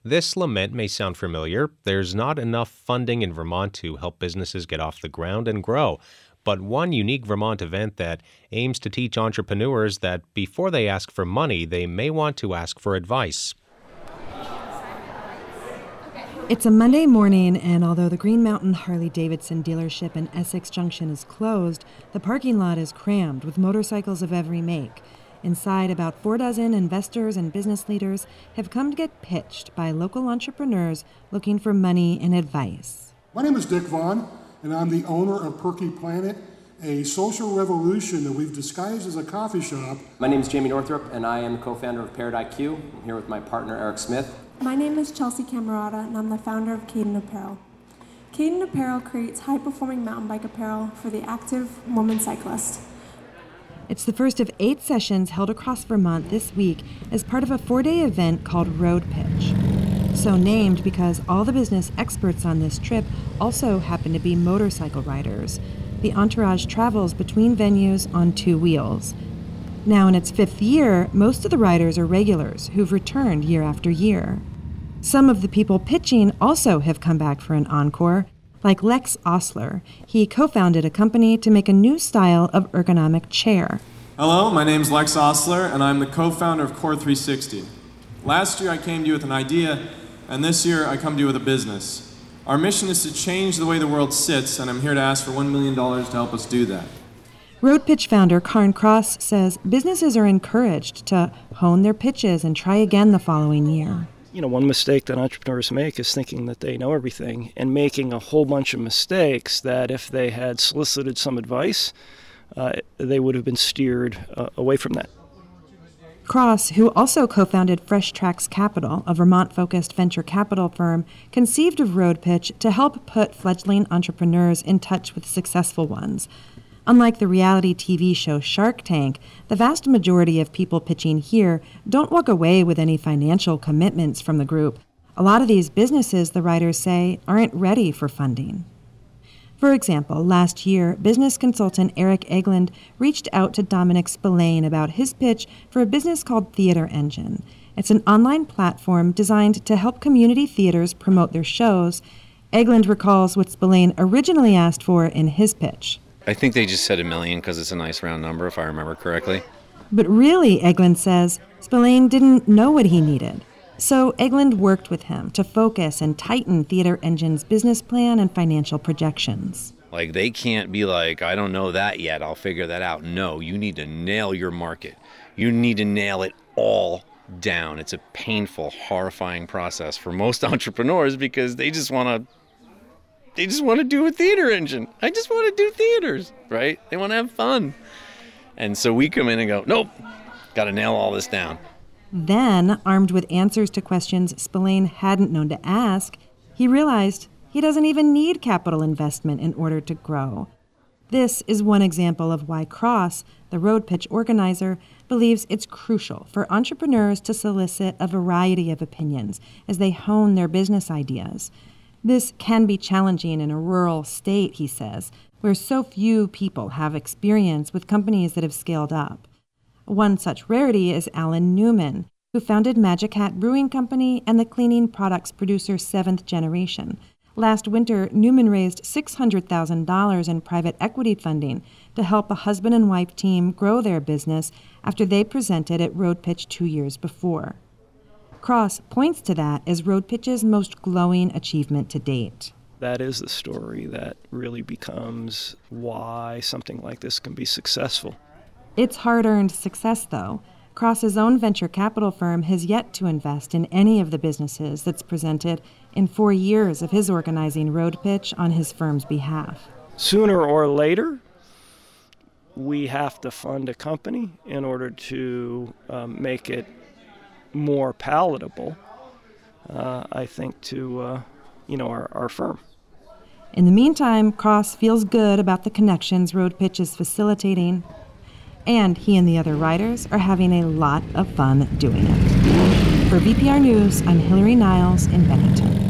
This lament may sound familiar. There's not enough funding in Vermont to help businesses get off the ground and grow. But one unique Vermont event that aims to teach entrepreneurs that before they ask for money, they may want to ask for advice. It's a Monday morning, and although the Green Mountain Harley-Davidson dealership in Essex Junction is closed, the parking lot is crammed with motorcycles of every make. Inside, about 4 investors and business leaders have come to get pitched by local entrepreneurs looking for money and advice. My name is Dick Vaughn, and I'm the owner of Perky Planet, a social revolution that we've disguised as a coffee shop. My name is Jamie Northrup, and I am the co-founder of Parrot IQ. I'm here with my partner, Eric Smith. My name is Chelsea Camerata, and I'm the founder of Caden Apparel. Caden Apparel creates high-performing mountain bike apparel for the active woman cyclist. It's the first of 8 sessions held across Vermont this week as part of a 4-day event called Road Pitch. So named because all the business experts on this trip also happen to be motorcycle riders. The entourage travels between venues on 2 wheels. Now in its 5th year, most of the riders are regulars who've returned year after year. Some of the people pitching also have come back for an encore, like Lex Osler. He co-founded a company to make a new style of ergonomic chair. Hello, my name's Lex Osler, and I'm the co-founder of Core 360. Last year I came to you with an idea, and this year I come to you with a business. Our mission is to change the way the world sits, and I'm here to ask for $1 million to help us do that. Road Pitch founder Karn Cross says businesses are encouraged to hone their pitches and try again the following year. One mistake that entrepreneurs make is thinking that they know everything and making a whole bunch of mistakes that if they had solicited some advice, they would have been steered away from that. Cross, who also co-founded Fresh Tracks Capital, a Vermont-focused venture capital firm, conceived of Road Pitch to help put fledgling entrepreneurs in touch with successful ones. Unlike the reality TV show Shark Tank, the vast majority of people pitching here don't walk away with any financial commitments from the group. A lot of these businesses, the writers say, aren't ready for funding. For example, last year, business consultant Eric Eglund reached out to Dominic Spillane about his pitch for a business called Theater Engine. It's an online platform designed to help community theaters promote their shows. Eglund recalls what Spillane originally asked for in his pitch. I think they just said $1 million because it's a nice round number, if I remember correctly. But really, Eglund says, Spillane didn't know what he needed. So Eglund worked with him to focus and tighten Theater Engine's business plan and financial projections. Like, they can't be like, I don't know that yet, I'll figure that out. No, you need to nail your market. You need to nail it all down. It's a painful, horrifying process for most entrepreneurs because they just want to do a theater engine. I just want to do theaters, right? They want to have fun. And so we come in and go, nope, got to nail all this down. Then, armed with answers to questions Spillane hadn't known to ask, he realized he doesn't even need capital investment in order to grow. This is one example of why Cross, the Road Pitch organizer, believes it's crucial for entrepreneurs to solicit a variety of opinions as they hone their business ideas. This can be challenging in a rural state, he says, where so few people have experience with companies that have scaled up. One such rarity is Alan Newman, who founded Magic Hat Brewing Company and the cleaning products producer Seventh Generation. Last winter, Newman raised $600,000 in private equity funding to help a husband and wife team grow their business after they presented at Road Pitch 2 years before. Cross points to that as Road Pitch's most glowing achievement to date. That is the story that really becomes why something like this can be successful. It's hard-earned success, though. Cross's own venture capital firm has yet to invest in any of the businesses that's presented in 4 years of his organizing Road Pitch on his firm's behalf. Sooner or later, we have to fund a company in order to make it more palatable, I think, to our firm. In the meantime, Cross feels good about the connections Road Pitch is facilitating, and he and the other writers are having a lot of fun doing it. For VPR News, I'm Hillary Niles in Bennington.